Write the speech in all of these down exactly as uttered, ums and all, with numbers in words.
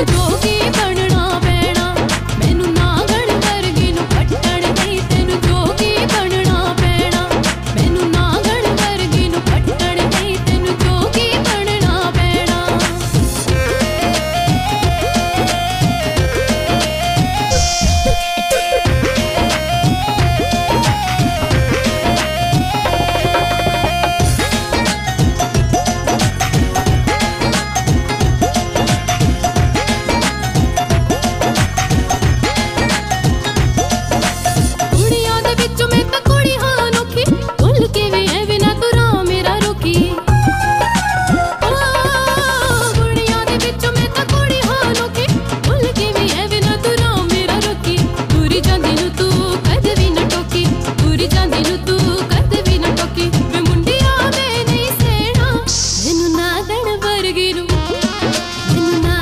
जोगी बनना पैना, मैनू नागण वर्गी नू पट्टण नहीं, तेनू जोगी बनना पैना, मैनू नागण वर्गी नू पट्टण नहीं, तेनू जोगी बनना पैना।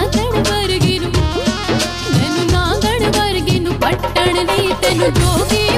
तेनू जोगी